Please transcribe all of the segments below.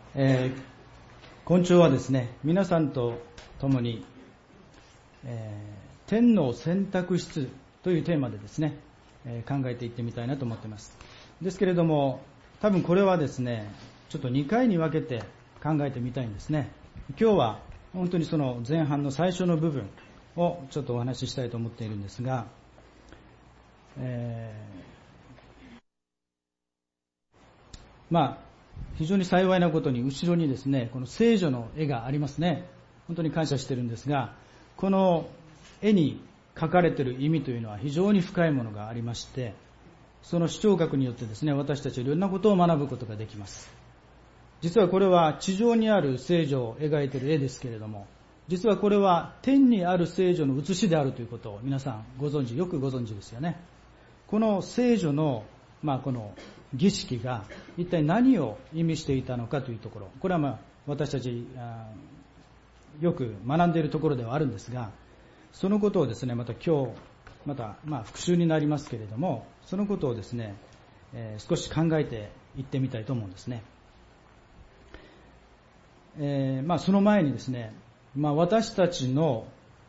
今朝はですね、皆さんと共に、天の選択室というテーマでですね、考えていってみたいなと思っています。ですけれども、多分これはですね、ちょっと2回に分けて考えてみたいんですね。今日は本当にその前半の最初の部分をちょっとお話ししたいと思っているんですが、非常に幸いなことに後ろにですね、この聖女の絵がありますね。本当に感謝しているんですが、この絵に書かれている意味というのは非常に深いものがありまして、その視聴覚によってですね、私たちいろんなことを学ぶことができます。実はこれは地上にある聖女を描いている絵ですけれども、実はこれは天にある聖女の写しであるということを皆さんよくご存知ですよね。この聖女のこの儀式が一体何を意味していたのかというところ、これは私たちよく学んでいるところではあるんですが、そのことをですね、また今日復習になりますけれども、そのことをですね、少し考えていってみたいと思うんですね。その前にですね、私たちの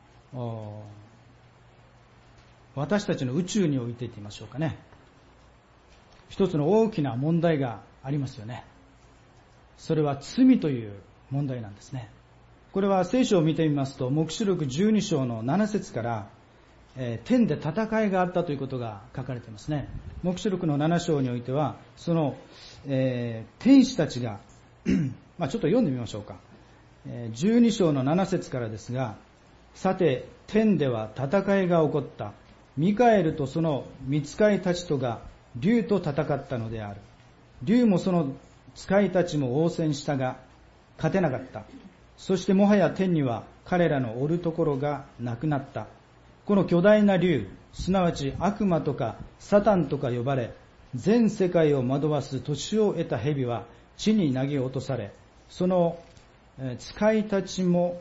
宇宙においてと言いましょうかね、一つの大きな問題がありますよね。それは罪という問題なんですね。これは聖書を見てみますと、黙示録12章の7節から、天で戦いがあったということが書かれていますね。黙示録の7章においては、その、天使たちがちょっと読んでみましょうか。12章の7節からですが、さて天では戦いが起こった。ミカエルとその御使いたちとが竜と戦ったのである。竜もその使いたちも応戦したが勝てなかった。そしてもはや天には彼らのおるところがなくなった。この巨大な竜、すなわち悪魔とかサタンとか呼ばれ、全世界を惑わす年を得た蛇は地に投げ落とされ、その使いたちも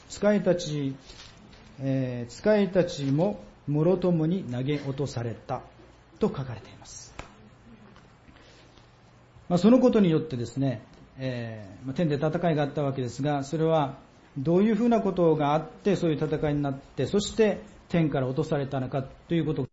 もろともに投げ落とされたと書かれています。そのことによってですね、天で戦いがあったわけですが、それはどういうふうなことがあってそういう戦いになって、そして天から落とされたのかということが、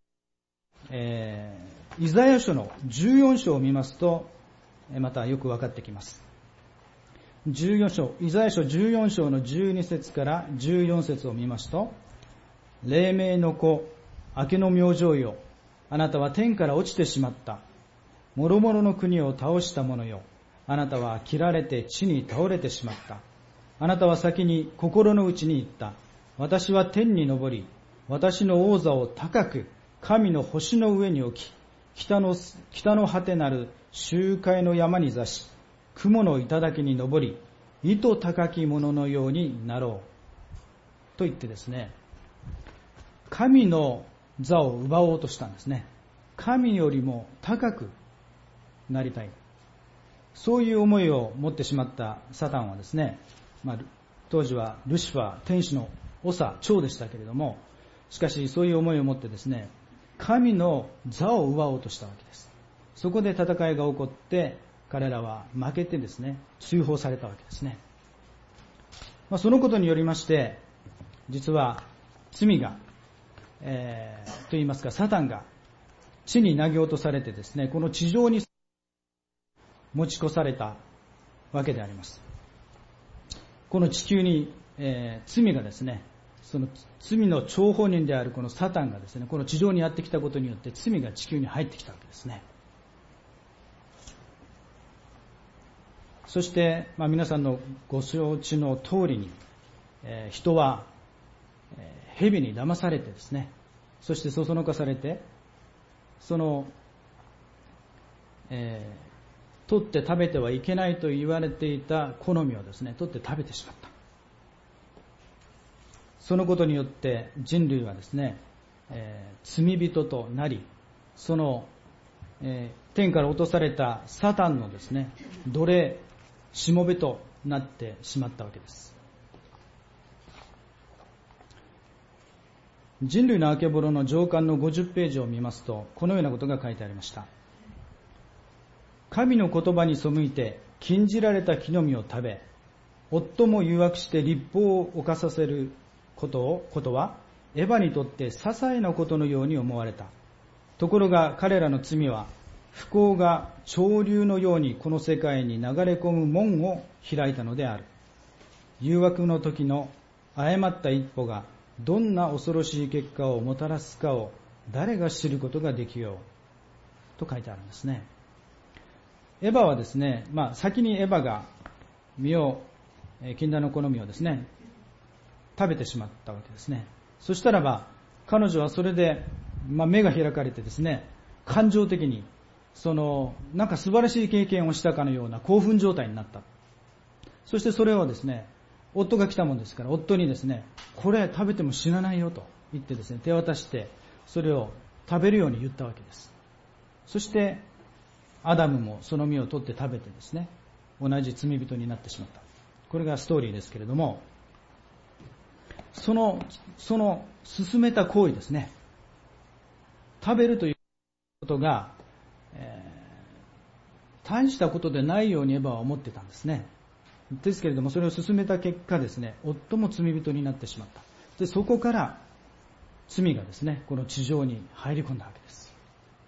イザヤ書の14章を見ますとまたよく分かってきます。イザヤ書14章の12節から14節を見ますと、黎明の子、明けの明星よ、あなたは天から落ちてしまった。諸々の国を倒した者よ、あなたは切られて地に倒れてしまった。あなたは先に心の内に言った。私は天に昇り、私の王座を高く神の星の上に置き、北の果てなる周回の山に座し、雲の頂に登り、糸高き者のようになろうと言ってですね、神の座を奪おうとしたんですね。神よりも高くなりたい、そういう思いを持ってしまったサタンはですね、当時はルシファー、天使の長でしたけれども、しかしそういう思いを持ってですね、神の座を奪おうとしたわけです。そこで戦いが起こって、彼らは負けてですね、追放されたわけですね。そのことによりまして、実は罪が、といいますか、サタンが地に投げ落とされてですね、この地上に持ち越されたわけであります。この地球に、罪がですね、その罪の張本人であるこのサタンがですね、この地上にやってきたことによって罪が地球に入ってきたわけですね。そして、皆さんのご承知の通りに、人は、蛇に騙されてですね、そしてそそのかされて、その、取って食べてはいけないと言われていた好みをですね、取って食べてしまった。そのことによって人類はですね、罪人となり、その、天から落とされたサタンのですね、奴隷、しもべとなってしまったわけです。人類のあけぼろの上巻の50ページを見ますと、このようなことが書いてありました。神の言葉に背いて禁じられた木の実を食べ、夫も誘惑して律法を犯させることは、エヴァにとって些細なことのように思われた。ところが彼らの罪は、不幸が潮流のようにこの世界に流れ込む門を開いたのである。誘惑の時の誤った一歩がどんな恐ろしい結果をもたらすかを誰が知ることができようと書いてあるんですね。エヴァはですね、先にエヴァが禁断のこの実をですね、食べてしまったわけですね。そしたらば、彼女はそれで、目が開かれてですね、感情的に、なんか素晴らしい経験をしたかのような興奮状態になった。そしてそれをですね、夫が来たもんですから、夫にですね、これ食べても死なないよと言ってですね、手渡して、それを食べるように言ったわけです。そして、アダムもその実を取って食べてですね、同じ罪人になってしまった。これがストーリーですけれども、その進めた行為ですね、食べるということが、大したことでないようにエヴァは思ってたんですね。ですけれども、それを進めた結果ですね、夫も罪人になってしまった。で、そこから罪がですね、この地上に入り込んだわけです。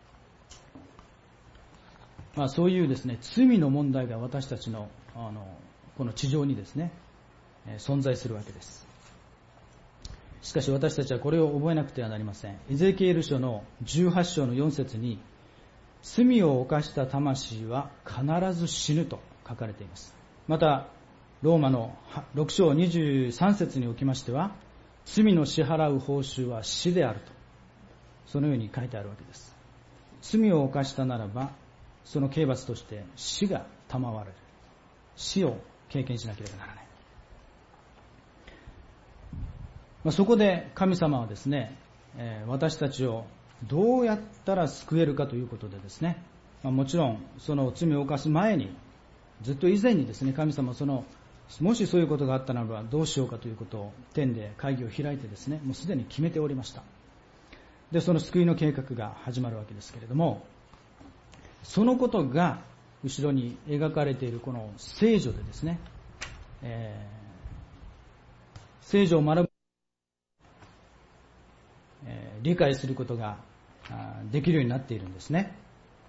そういうですね、罪の問題が私たちのこの地上にですね、存在するわけです。しかし私たちはこれを覚えなくてはなりません。エゼキエル書の18章の4節に、罪を犯した魂は必ず死ぬと書かれています。また、ローマの6章23節におきましては、罪の支払う報酬は死であると、そのように書いてあるわけです。罪を犯したならば、その刑罰として死が賜られる。死を経験しなければならない。そこで神様はですね、私たちをどうやったら救えるかということでですね、もちろんその罪を犯す前に、ずっと以前にですね、神様はもしそういうことがあったならばどうしようかということを天で会議を開いてですね、もうすでに決めておりました。で、その救いの計画が始まるわけですけれども、そのことが後ろに描かれているこの聖女でですね、聖女を学ぶ、理解することができるようになっているんですね。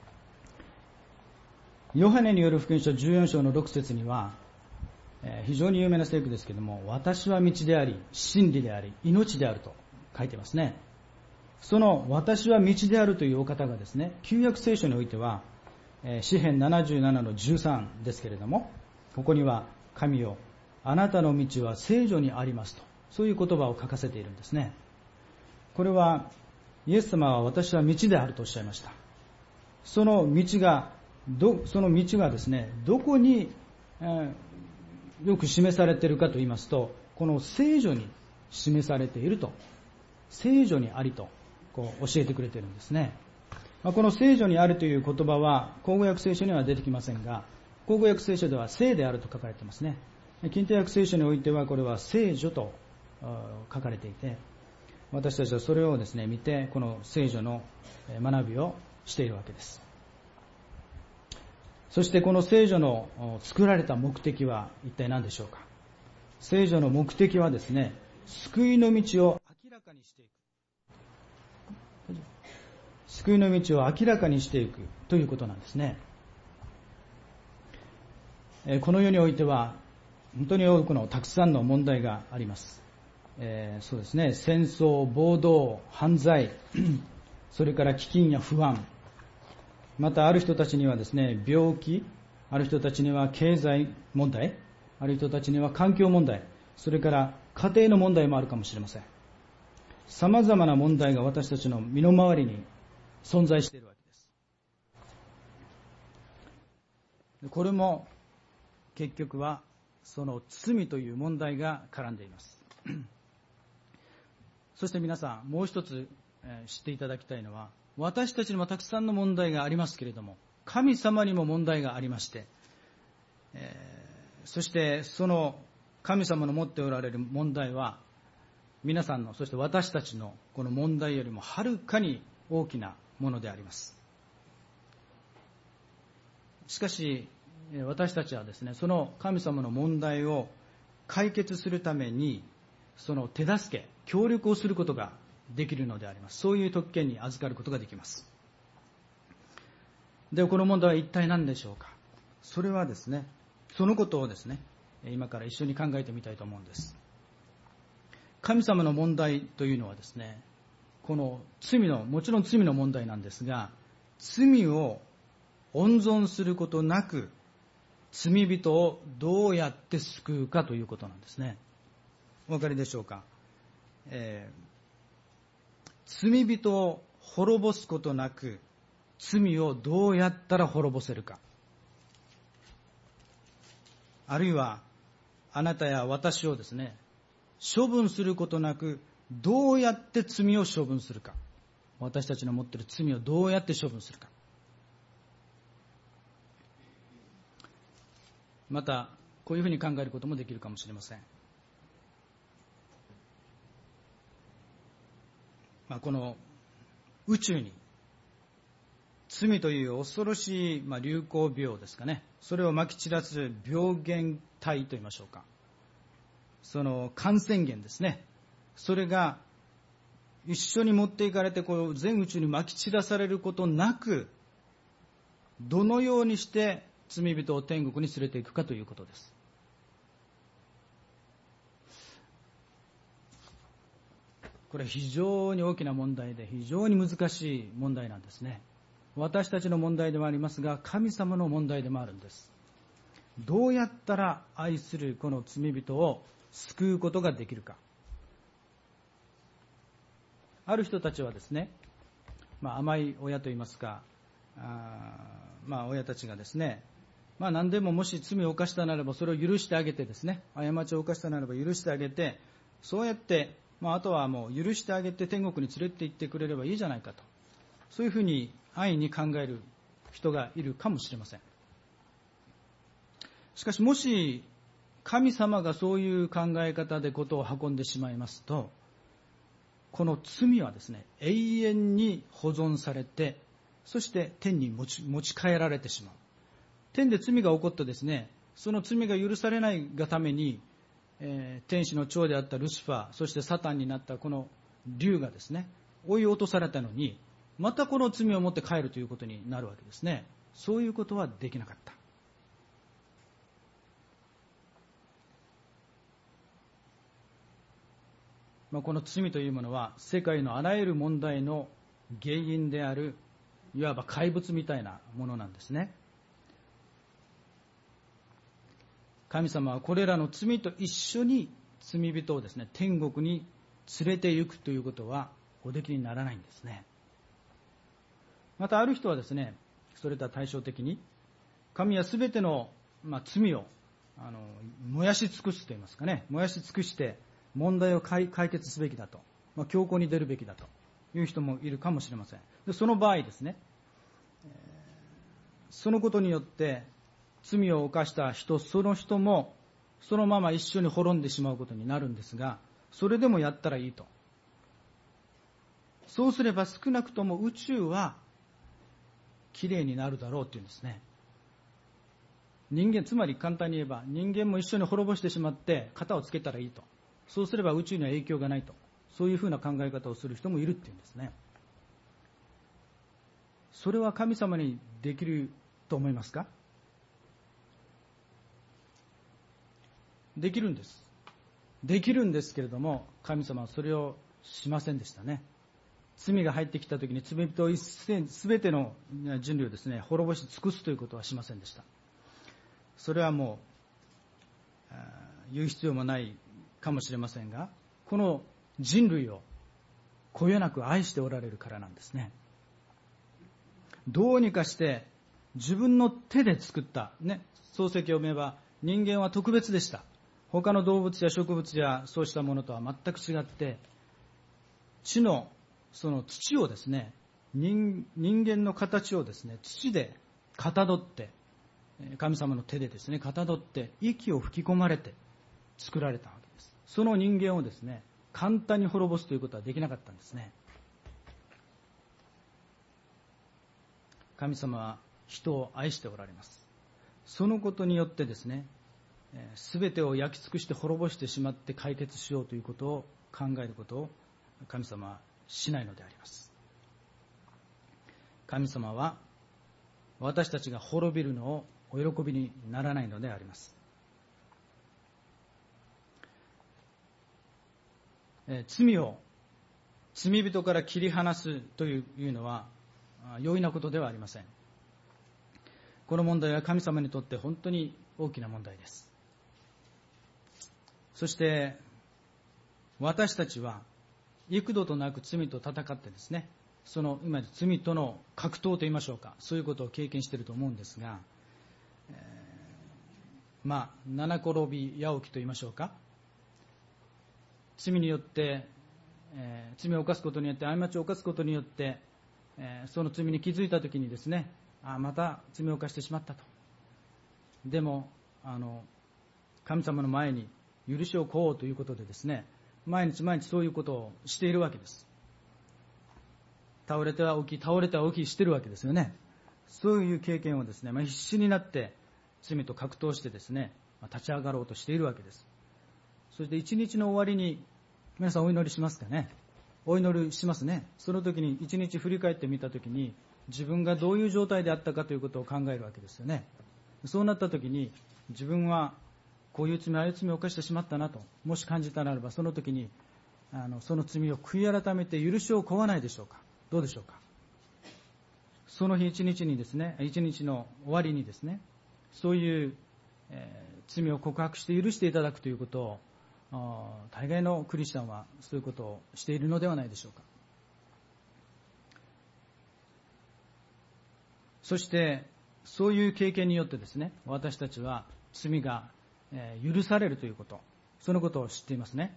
ヨハネによる福音書14章の6節には、非常に有名な聖句ですけれども、私は道であり、真理であり、命であると書いてますね。その私は道であるというお方がですね、旧約聖書においては、詩編77の13ですけれども、ここには神よ、あなたの道は聖女にありますと、そういう言葉を書かせているんですね。これはイエス様は私は道であるとおっしゃいました。その道がですね、どこに、よく示されているかと言いますと、この聖女に示されていると、聖女にありと教えてくれているんですね。この聖女にあるという言葉は口語訳聖書には出てきませんが、口語訳聖書では聖であると書かれていますね。近代訳聖書においてはこれは聖女と書かれていて、私たちはそれをですね見て、この聖女の学びをしているわけです。そしてこの聖女の作られた目的は一体何でしょうか。聖女の目的はですね、救いの道を明らかにしていく。救いの道を明らかにしていくということなんですね。この世においては本当に多くのたくさんの問題があります。そうですね、戦争、暴動、犯罪、それから飢饉や不安、またある人たちにはですね、病気、ある人たちには経済問題、ある人たちには環境問題、それから家庭の問題もあるかもしれません。様々な問題が私たちの身の回りに存在しているわけです。これも結局はその罪という問題が絡んでいます。そして皆さん、もう一つ知っていただきたいのは、私たちにもたくさんの問題がありますけれども、神様にも問題がありまして、そしてその神様の持っておられる問題は、皆さんの、そして私たちのこの問題よりもはるかに大きなものであります。しかし、 私たちはですね、その神様の問題を解決するために、その手助け、協力をすることができるのであります。そういう特権に預かることができます。で、この問題は一体何でしょうか。それはですね、そのことをですね、今から一緒に考えてみたいと思うんです。神様の問題というのはですね、このもちろん罪の問題なんですが、罪を温存することなく、罪人をどうやって救うかということなんですね。お分かりでしょうか。罪人を滅ぼすことなく、罪をどうやったら滅ぼせるか。あるいは、あなたや私をですね、処分することなく、どうやって罪を処分するか。私たちの持っている罪をどうやって処分するか。また、こういうふうに考えることもできるかもしれません。この宇宙に、罪という恐ろしい流行病ですかね。それをまき散らす病原体といいましょうか。その感染源ですね。それが一緒に持っていかれて全宇宙にまき散らされることなく、どのようにして罪人を天国に連れていくかということです。これは非常に大きな問題で、非常に難しい問題なんですね。私たちの問題でもありますが、神様の問題でもあるんです。どうやったら愛するこの罪人を救うことができるか。ある人たちはですね、甘い親といいますか、親たちがですね、何でももし罪を犯したならばそれを許してあげてですね、過ちを犯したならば許してあげて、そうやって、あとはもう許してあげて天国に連れて行ってくれればいいじゃないかと、そういうふうに安易に考える人がいるかもしれません。しかしもし神様がそういう考え方でことを運んでしまいますと、この罪はですね、永遠に保存されて、そして天に持ち帰られてしまう。天で罪が起こってですね、その罪が許されないがために、天使の長であったルシファー、そしてサタンになったこの竜がですね、追い落とされたのに、またこの罪を持って帰るということになるわけですね。そういうことはできなかった。この罪というものは世界のあらゆる問題の原因である、いわば怪物みたいなものなんですね。神様はこれらの罪と一緒に罪人をですね、天国に連れて行くということはおできにならないんですね。またある人はですね、それとは対照的に、神はすべての罪を燃やし尽くすといいますかね、燃やし尽くして問題を解決すべきだと、強行に出るべきだという人もいるかもしれません。でその場合ですね、そのことによって罪を犯した人、その人もそのまま一緒に滅んでしまうことになるんですが、それでもやったらいいと。そうすれば少なくとも宇宙はきれいになるだろうというんですね。人間、つまり簡単に言えば人間も一緒に滅ぼしてしまって型をつけたらいいと。そうすれば宇宙には影響がないと。そういうふうな考え方をする人もいるっていうんですね。それは神様にできると思いますか？できるんです。できるんですけれども、神様はそれをしませんでしたね。罪が入ってきたときに罪人をすべての人類をですね、滅ぼし尽くすということはしませんでした。それはもう言う必要もないかもしれませんが、この人類をこよなく愛しておられるからなんですね。どうにかして自分の手で作ったね、創世記を読めば人間は特別でした。他の動物や植物やそうしたものとは全く違って、地のその土をですね、人間の形をですね、土でかたどって、神様の手でですね、かたどって息を吹き込まれて作られたわけです。その人間をですね、簡単に滅ぼすということはできなかったんですね。神様は人を愛しておられます。 そのことによってですね、すべてを焼き尽くして滅ぼしてしまって解決しようということを考えることを神様はしないのであります。神様は私たちが滅びるのをお喜びにならないのであります。罪人から切り離すというのは容易なことではありません。この問題は神様にとって本当に大きな問題です。そして私たちは幾度となく罪と戦ってですね、その今罪との格闘と言いましょうか、そういうことを経験していると思うんですが、七転び八起きと言いましょうか、罪によって、罪を犯すことによって、過ちを犯すことによって、その罪に気づいたときにですね、また罪を犯してしまったと。でも神様の前に許しを請おうということでですね、毎日毎日そういうことをしているわけです。倒れては起き、倒れては起きしているわけですよね。そういう経験をですね、必死になって罪と格闘してですね、立ち上がろうとしているわけです。そして一日の終わりに皆さんお祈りしますかね。お祈りしますね。その時に一日振り返ってみた時に自分がどういう状態であったかということを考えるわけですよね。そうなった時に自分はこういう罪、ああいう罪を犯してしまったなともし感じたならば、その時にその罪を悔い改めて許しを請わないでしょうか。どうでしょうか。その日一日にですね、一日の終わりにですね、そういう、罪を告白して許していただくということを大概のクリスチャンはそういうことをしているのではないでしょうか。そしてそういう経験によってですね、私たちは罪が許されるということ、そのことを知っていますね。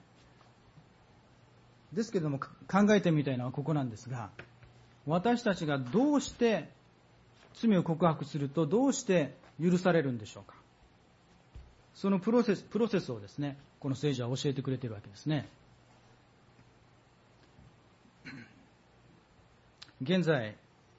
ですけれども考えてみたいのはここなんですが、私たちがどうして罪を告白するとどうして許されるんでしょうか。そのプロセスをですね、この聖書は教えてくれているわけですね。現在、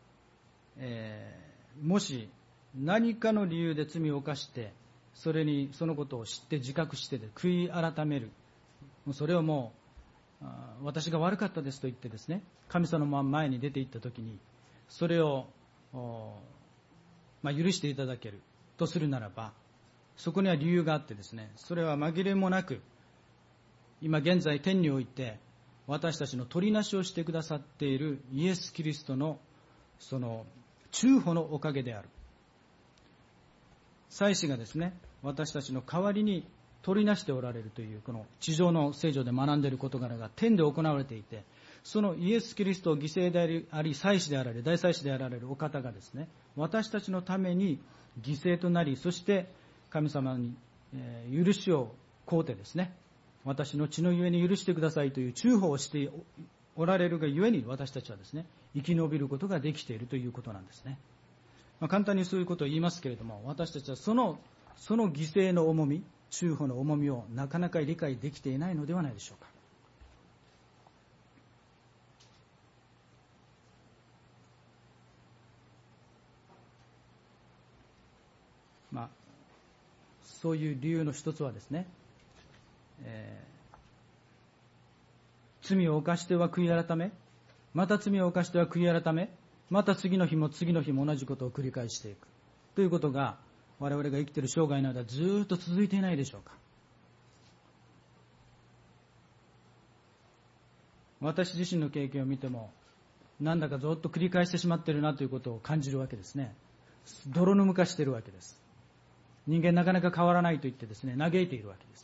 もし何かの理由で罪を犯してそのことを知って自覚して悔い改める、それをもう私が悪かったですと言ってですね、神様の前に出て行った時にそれを許していただけるとするならば、そこには理由があってですね、それは紛れもなく今現在天において私たちの取りなしをしてくださっているイエス・キリストのその中保のおかげである。祭司がですね、私たちの代わりに取りなしておられるという、この地上の聖書で学んでいる事柄が天で行われていて、そのイエス・キリストを犠牲であり祭司であられる、大祭司であられるお方がですね、私たちのために犠牲となり、そして神様に許しを請うてですね、私の血のゆえに許してくださいという中保をしておられるがゆえに、私たちはですね、生き延びることができているということなんですね。簡単にそういうことを言いますけれども、私たちはその犠牲の重み、中保の重みをなかなか理解できていないのではないでしょうか。そういう理由の一つはですね、罪を犯しては悔い改め、また罪を犯しては悔い改め、また次の日も次の日も同じことを繰り返していくということが、我々が生きている生涯の間ずっと続いていないでしょうか。私自身の経験を見ても、なんだかずっと繰り返してしまっているなということを感じるわけですね。泥沼化しているわけです。人間なかなか変わらないと言ってですね、嘆いているわけです。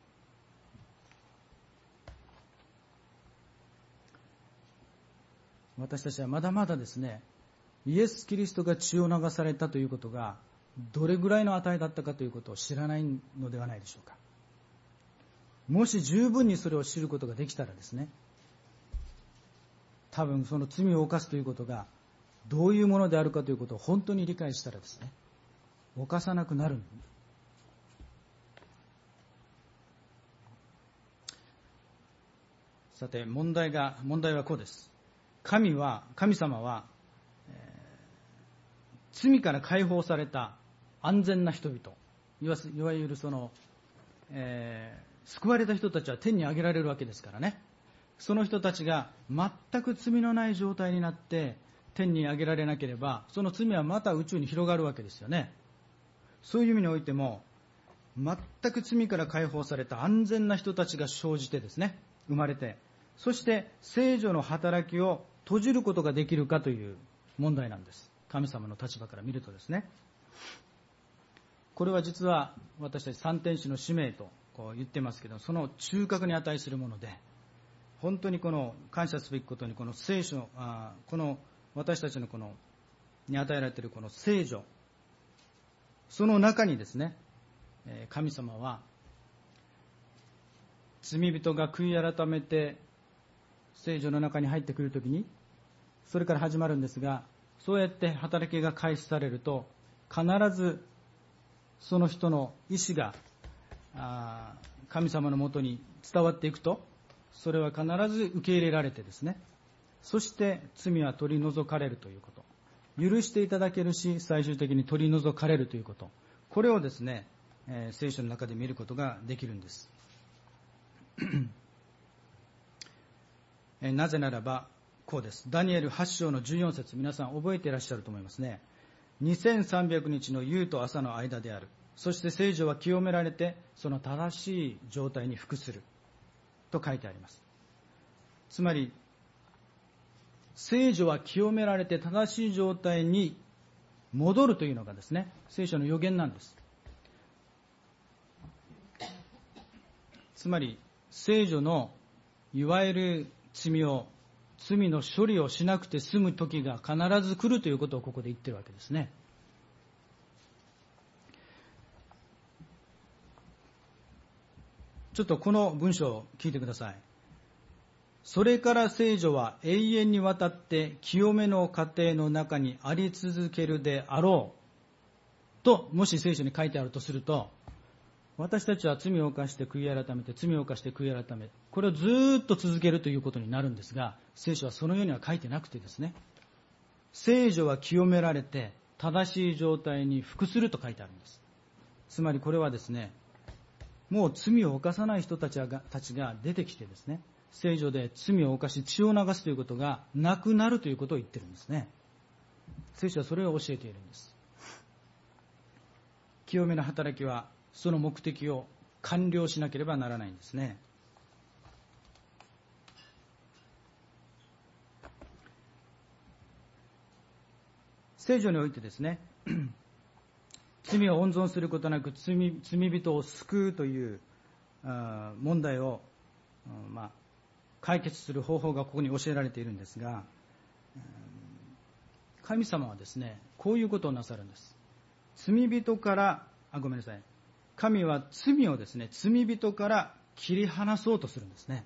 私たちはまだまだですね、イエス・キリストが血を流されたということがどれぐらいの値だったかということを知らないのではないでしょうか。もし十分にそれを知ることができたらですね、多分その罪を犯すということがどういうものであるかということを本当に理解したらですね、犯さなくなる。さて問題はこうです。神様は、罪から解放された安全な人々、いわゆる救われた人たちは天に上げられるわけですからね。その人たちが全く罪のない状態になって天に上げられなければ、その罪はまた宇宙に広がるわけですよね。そういう意味においても、全く罪から解放された安全な人たちが生じてですね、生まれて、そして聖女の働きを閉じることができるかという問題なんです。神様の立場から見るとですね。これは実は私たち三天使の使命とこう言ってますけど、その中核に値するもので、本当にこの感謝すべきことに、この聖書、この私たちのに与えられているこの聖女、その中にですね、神様は罪人が悔い改めて聖女の中に入ってくるときに、それから始まるんですが、そうやって働きが開始されると、必ずその人の意志が神様のもとに伝わっていくと、それは必ず受け入れられてですね、そして罪は取り除かれるということ、許していただけるし、最終的に取り除かれるということ、これをですね、聖書の中で見ることができるんですなぜならばこうです。ダニエル8章の14節、皆さん覚えていらっしゃると思いますね。2300日の夕と朝の間である。そして聖女は清められて、その正しい状態に服すると書いてあります。つまり聖女は清められて正しい状態に戻るというのがですね、聖書の予言なんです。つまり聖女のいわゆる罪の処理をしなくて済む時が必ず来るということをここで言ってるわけですね。ちょっとこの文章を聞いてください。それから聖女は永遠にわたって清めの過程の中にあり続けるであろうと、もし聖書に書いてあるとすると、私たちは罪を犯して悔い改めて、罪を犯して悔い改め、これをずっと続けるということになるんですが、聖書はそのようには書いてなくてですね、聖女は清められて正しい状態に服すると書いてあるんです。つまりこれはですね、もう罪を犯さない人たちが出てきてですね、聖女で罪を犯し血を流すということがなくなるということを言ってるんですね。聖書はそれを教えているんです。清めの働きはその目的を完了しなければならないんですね。聖書においてですね、罪を温存することなく罪人を救うという問題を、解決する方法がここに教えられているんですが、神様はですね、こういうことをなさるんです。罪人から神は罪をですね、罪人から切り離そうとするんですね。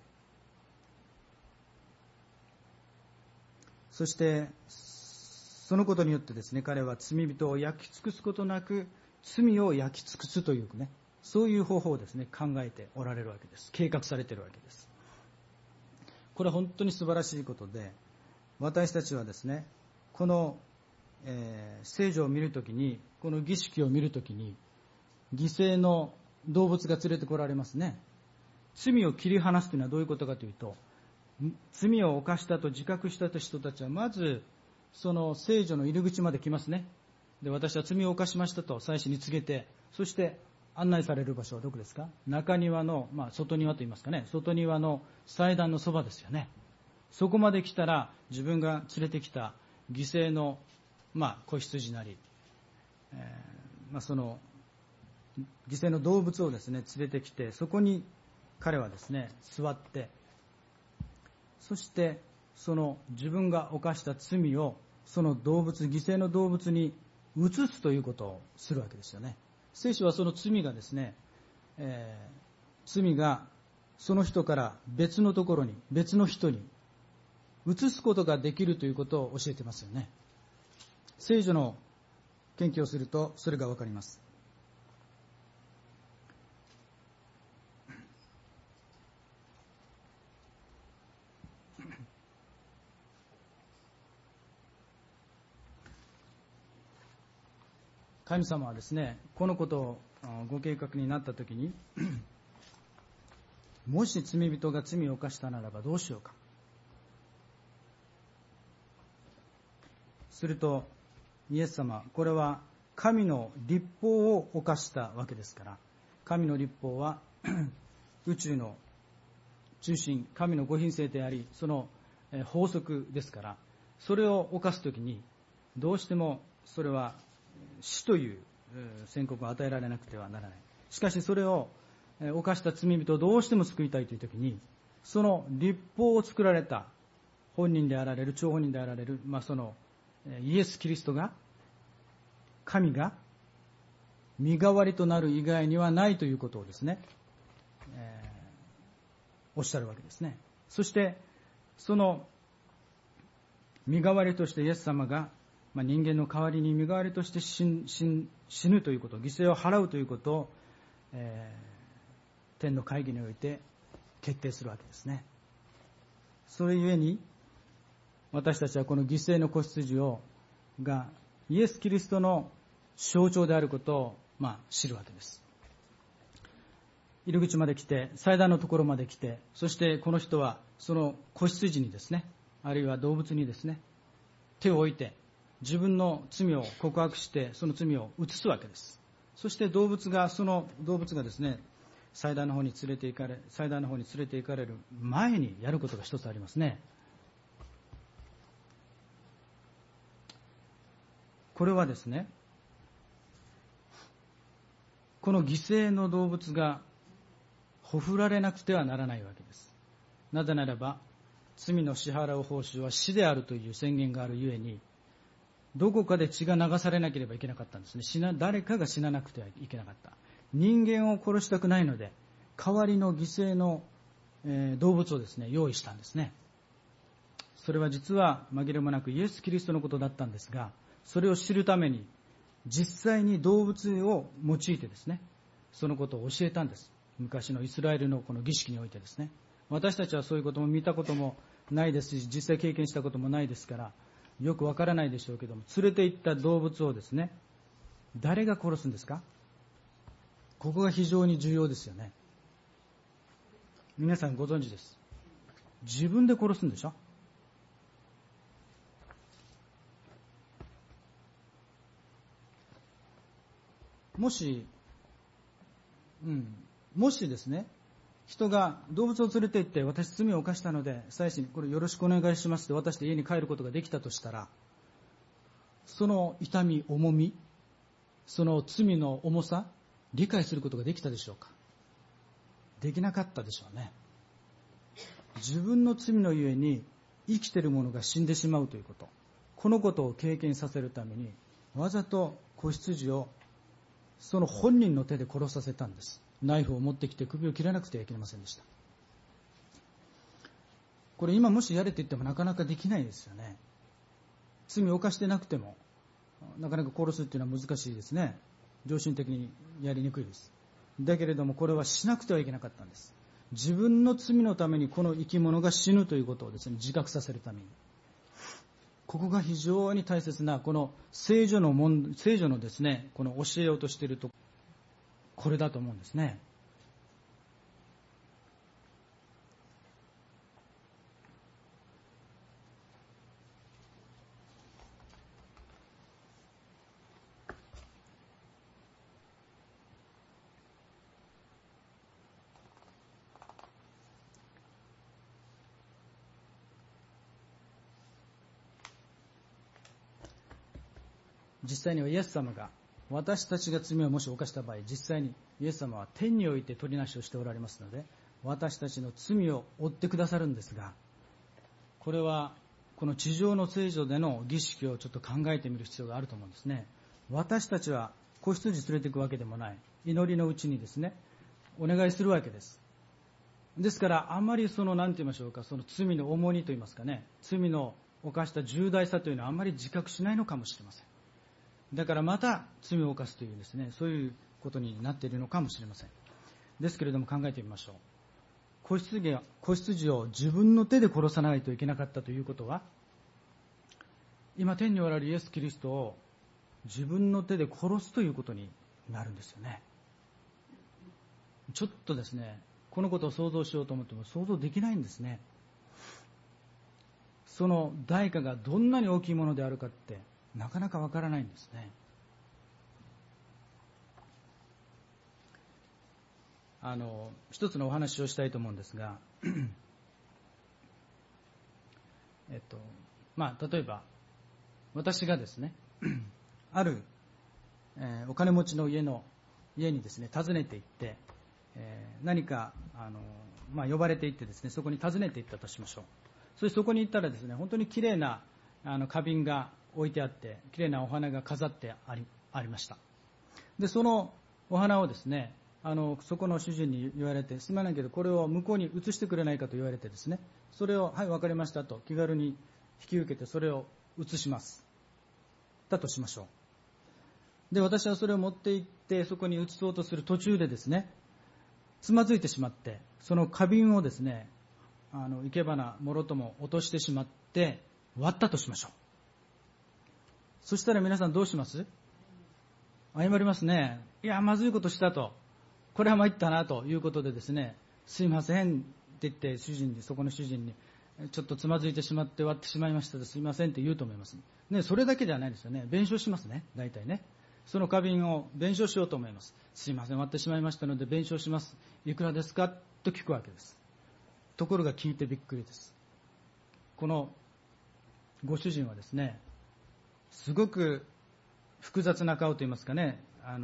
そしてそのことによってですね、彼は罪人を焼き尽くすことなく罪を焼き尽くすというね、そういう方法をですね、考えておられるわけです。計画されているわけです。これは本当に素晴らしいことで、私たちはですね、この、聖女を見るときに、この儀式を見るときに、犠牲の動物が連れてこられますね。罪を切り離すというのはどういうことかというと、罪を犯したと自覚した人たちはまずその聖女の入り口まで来ますね。で、私は罪を犯しましたと祭司に告げて、そして案内される場所はどこですか？中庭の、外庭といいますかね、外庭の祭壇のそばですよね。そこまで来たら自分が連れてきた犠牲の、子羊なり、その犠牲の動物をですね連れてきて、そこに彼はですね座って、そしてその自分が犯した罪をその動物、犠牲の動物に移すということをするわけですよね。聖書はその罪がですね、罪がその人から別のところに、別の人に移すことができるということを教えてますよね。聖書の研究をするとそれがわかります。 神様はですね、このことをご計画になったときにもし罪人が罪を犯したならばどうしようか。するとイエス様、これは神の律法を犯したわけですから、神の律法は宇宙の中心、神のご品性であり、その法則ですから、それを犯すときにどうしてもそれは死という宣告を与えられなくてはならない。しかしそれを犯した罪人をどうしても救いたいというときに、その律法を作られた本人であられる、張本人であられる、そのイエス・キリストが、神が身代わりとなる以外にはないということをですね、おっしゃるわけですね。そしてその身代わりとしてイエス様が、人間の代わりに身代わりとして死ぬということ、犠牲を払うということを、天の会議において決定するわけですね。それゆえに私たちはこの犠牲の子羊がイエス・キリストの象徴であることを、知るわけです。入り口まで来て、祭壇のところまで来て、そしてこの人はその子羊にですね、あるいは動物にですね、手を置いて自分の罪を告白して、その罪を移すわけです。そしてその動物がですね、祭壇の方に連れて行かれる前にやることが一つありますね。これはですね、この犠牲の動物がほふられなくてはならないわけです。なぜならば、罪の支払う報酬は死であるという宣言があるゆえに、どこかで血が流されなければいけなかったんですね。誰かが死ななくてはいけなかった。人間を殺したくないので、代わりの犠牲の、動物をですね、用意したんですね。それは実は紛れもなくイエス・キリストのことだったんですが、それを知るために実際に動物を用いてですね、そのことを教えたんです。昔のイスラエルのこの儀式においてですね。私たちはそういうことも見たこともないですし、実際経験したこともないですからよくわからないでしょうけども、連れて行った動物をですね、誰が殺すんですか？ここが非常に重要ですよね。皆さんご存知です。自分で殺すんでしょ。もしですね、人が動物を連れて行って、私罪を犯したので祭司にこれよろしくお願いしますって渡して家に帰ることができたとしたら、その痛み、重み、その罪の重さ、理解することができたでしょうか？できなかったでしょうね。自分の罪のゆえに生きている者が死んでしまうということ、このことを経験させるためにわざと子羊をその本人の手で殺させたんです。ナイフを持ってきて首を切らなくてはいけませんでした。これ今もしやれと言ってもなかなかできないですよね。罪を犯してなくてもなかなか殺すっていうのは難しいですね。常識的にやりにくいです。だけれどもこれはしなくてはいけなかったんです。自分の罪のためにこの生き物が死ぬということをですね、自覚させるために。ここが非常に大切な、この聖女のですね、この教えようとしていると、これだと思うんですね。実際にはイエス様が、私たちが罪をもし犯した場合、実際にイエス様は天において取りなしをしておられますので、私たちの罪を負ってくださるんですが、これはこの地上の聖女での儀式をちょっと考えてみる必要があると思うんですね。私たちは子羊連れていくわけでもない、祈りのうちにですね、お願いするわけです。ですからあまり何て言いましょうか、その罪の重荷と言いますかね、罪の犯した重大さというのはあまり自覚しないのかもしれません。だからまた罪を犯すというですね、そういうことになっているのかもしれません。ですけれども考えてみましょう。子羊を自分の手で殺さないといけなかったということは、今天におられるイエス・キリストを自分の手で殺すということになるんですよね。ちょっとですね、このことを想像しようと思っても想像できないんですね。その代価がどんなに大きいものであるかってなかなかわからないんですね。一つのお話をしたいと思うんですが例えば私がですねある、お金持ちの家にですね訪ねて行って、何か呼ばれて行ってですね、そこに訪ねて行ったとしましょう。そこに行ったらですね、本当にきれいな花瓶が置いてあってきれいなお花が飾ってありました。でそのお花をですね、そこの主人に言われて、すまないけどこれを向こうに移してくれないかと言われてですね、それをはい分かりましたと気軽に引き受けてそれを移しますだとしましょう。で私はそれを持って行ってそこに移そうとする途中でですね、つまずいてしまってその花瓶をですね、生け花もろとも落としてしまって割ったとしましょう。そしたら皆さんどうします？謝りますね。いやまずいことしたと、これは参ったなということでですね、すいませんって言ってそこの主人にちょっとつまずいてしまって割ってしまいましたですいませんって言うと思います、ね、それだけじゃないですよね。弁償しますね。大体ね、その花瓶を弁償しようと思います。すいません割ってしまいましたので弁償します、いくらですかと聞くわけです。ところが聞いてびっくりです。このご主人はですね、すごく複雑な顔といいますかね、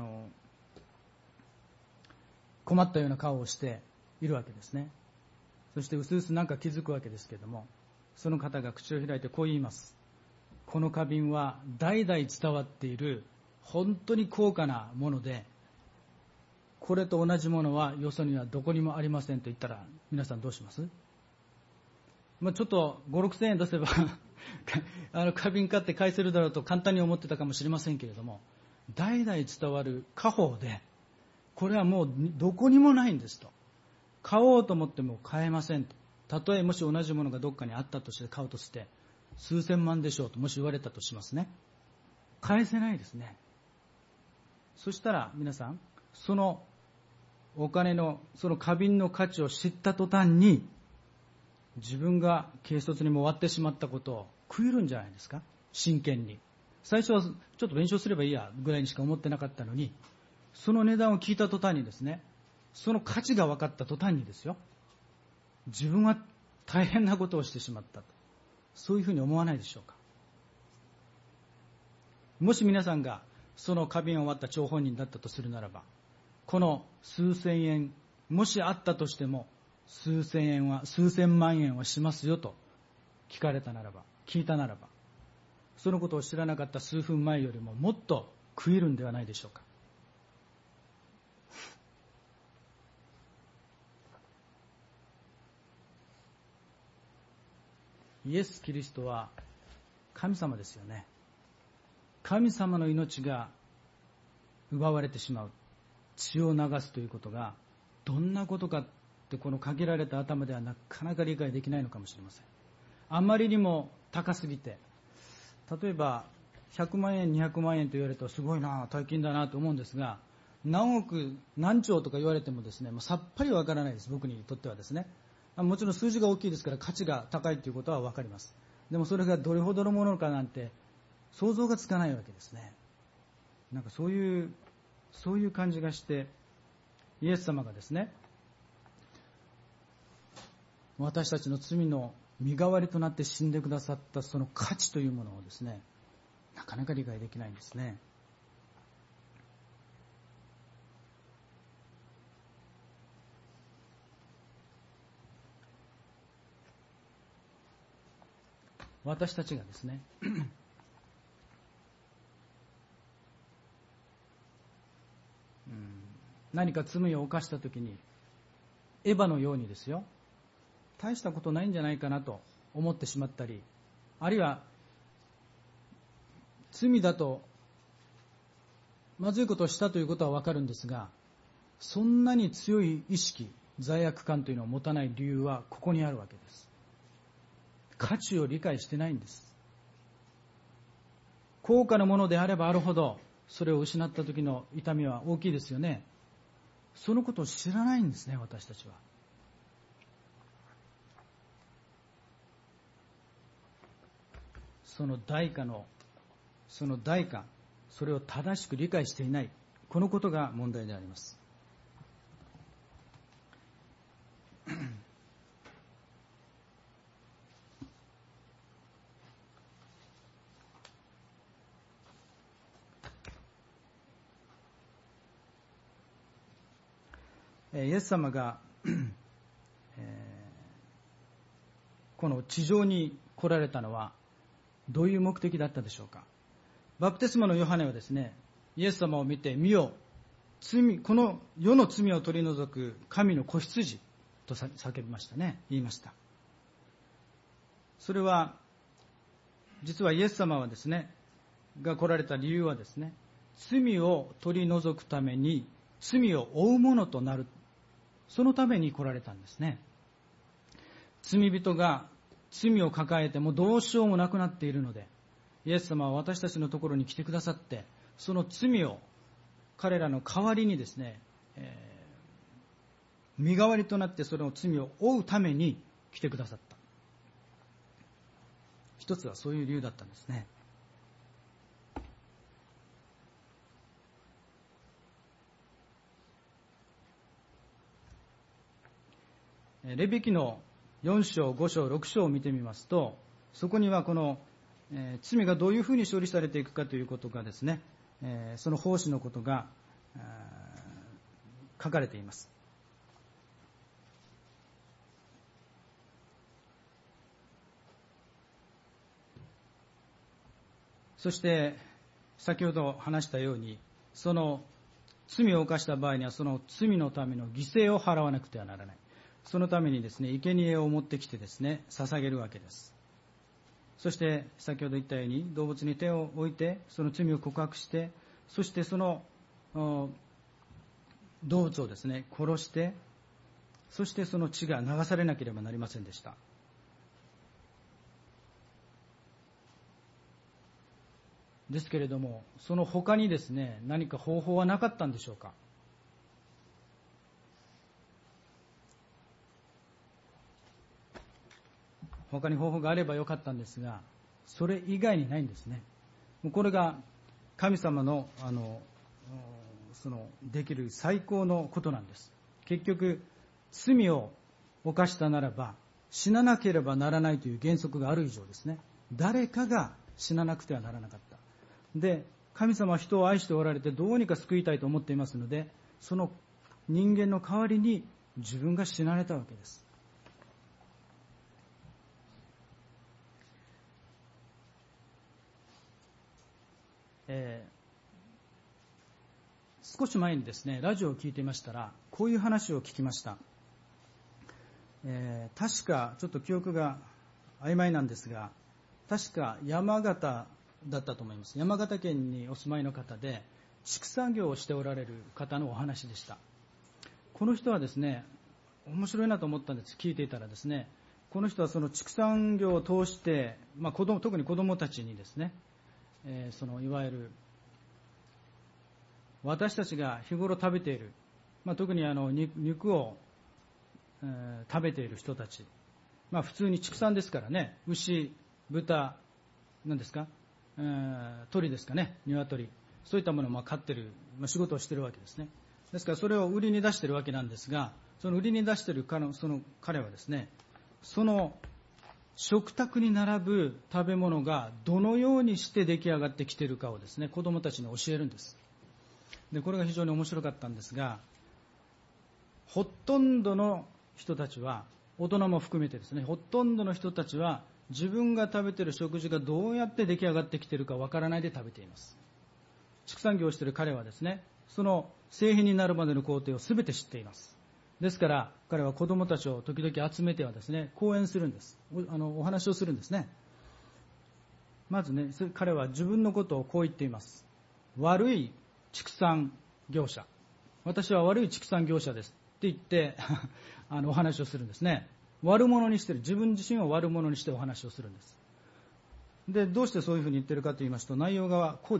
困ったような顔をしているわけですね。そしてうすうすなんか気づくわけですけれども、その方が口を開いてこう言います。この花瓶は代々伝わっている本当に高価なもので、これと同じものはよそにはどこにもありませんと言ったら皆さんどうします？ちょっと5、6千円出せば花瓶買って返せるだろうと簡単に思ってたかもしれませんけれども、代々伝わる家宝で、これはもうどこにもないんですと。買おうと思っても買えませんと。たとえもし同じものがどっかにあったとして買うとして数千万でしょうともし言われたとしますね。返せないですね。そしたら皆さん、そのお金のその花瓶の価値を知った途端に、自分が軽率にも割ってしまったことを悔いるんじゃないですか。真剣に。最初はちょっと弁償すればいいやぐらいにしか思ってなかったのに、その値段を聞いた途端にですね、その価値が分かった途端にですよ、自分は大変なことをしてしまったと、そういうふうに思わないでしょうか。もし皆さんがその花瓶を割った張本人だったとするならば、この数千円もしあったとしても数千万円はしますよと聞いたならば、そのことを知らなかった数分前よりももっと悔いるんではないでしょうか。イエス・キリストは神様ですよね。神様の命が奪われてしまう、血を流すということがどんなことかって、この限られた頭ではなかなか理解できないのかもしれません。あまりにも高すぎて、例えば100万円200万円と言われるとすごいな、大金だなと思うんですが、何億何兆とか言われてもですね、もうさっぱりわからないです。僕にとってはですね、もちろん数字が大きいですから価値が高いということはわかります。でもそれがどれほどのものかなんて想像がつかないわけですね。なんかそういう感じがして、イエス様がですね、私たちの罪の身代わりとなって死んでくださったその価値というものをですね、なかなか理解できないんですね。私たちがですね何か罪を犯したときに、エヴァのようにですよ、大したことないんじゃないかなと思ってしまったり、あるいは罪だとまずいことをしたということはわかるんですが、そんなに強い意識、罪悪感というのを持たない理由はここにあるわけです。価値を理解してないんです。 高価なものであればあるほど、それを失った時の痛みは大きいですよね。そのことを知らないんですね、私たちは。その代価、それを正しく理解していない、このことが問題であります。イエス様が、この地上に来られたのはどういう目的だったでしょうか。バプテスマのヨハネはですね、イエス様を見て、見よ、この世の罪を取り除く神の子羊と叫びましたね、言いました。それは実はイエス様はですねが来られた理由はですね、罪を取り除くために罪を負うものとなる、そのために来られたんですね。罪人が罪を抱えてもどうしようもなくなっているので、イエス様は私たちのところに来てくださって、その罪を彼らの代わりにですね、身代わりとなってその罪を負うために来てくださった。一つはそういう理由だったんですね。レビ記の4章、5章、6章を見てみますと、そこにはこの、罪がどういうふうに処理されていくかということがですね、その奉仕のことが書かれています。そして先ほど話したように、その罪を犯した場合にはその罪のための犠牲を払わなくてはならない。そのためにですね、生贄を持ってきてですね、捧げるわけです。そして先ほど言ったように、動物に手を置いてその罪を告白して、そしてその動物をですね殺して、そしてその血が流されなければなりませんでした。ですけれども、その他にですね、何か方法はなかったんでしょうか。他に方法があればよかったんですが、それ以外にないんですね。これが神様のそのできる最高のことなんです。結局罪を犯したならば死ななければならないという原則がある以上ですね、誰かが死ななくてはならなかった。で、神様は人を愛しておられて、どうにか救いたいと思っていますので、その人間の代わりに自分が死なれたわけです。少し前にですね、ラジオを聞いていましたら、こういう話を聞きました。確かちょっと記憶が曖昧なんですが、確か山形だったと思います。山形県にお住まいの方で、畜産業をしておられる方のお話でした。この人はですね、面白いなと思ったんです。聞いていたらですね、この人はその畜産業を通して、特に子供たちにですね、そのいわゆる私たちが日頃食べている、特に肉を、食べている人たち、普通に畜産ですからね、牛、豚、何ですか、鳥ですかね、鶏、そういったものを飼っている、仕事をしているわけですね。ですからそれを売りに出しているわけなんですが、その売りに出しているその彼はですね、その食卓に並ぶ食べ物がどのようにして出来上がってきているかをですね、子供たちに教えるんです。で、これが非常に面白かったんですが、ほとんどの人たちは、大人も含めてですね、ほとんどの人たちは自分が食べている食事がどうやって出来上がってきているかわからないで食べています。畜産業をしている彼はですね、その製品になるまでの工程を全て知っています。ですから彼は子供たちを時々集めてはですね、講演するんです。お話をするんですね。まずね、彼は自分のことをこう言っています。悪い畜産業者、私は悪い畜産業者ですって言ってお話をするんですね。悪者にしている、自分自身を悪者にしてお話をするんです。 で、どうしてそういうふうに言ってるかと言いますと、内容がこうです。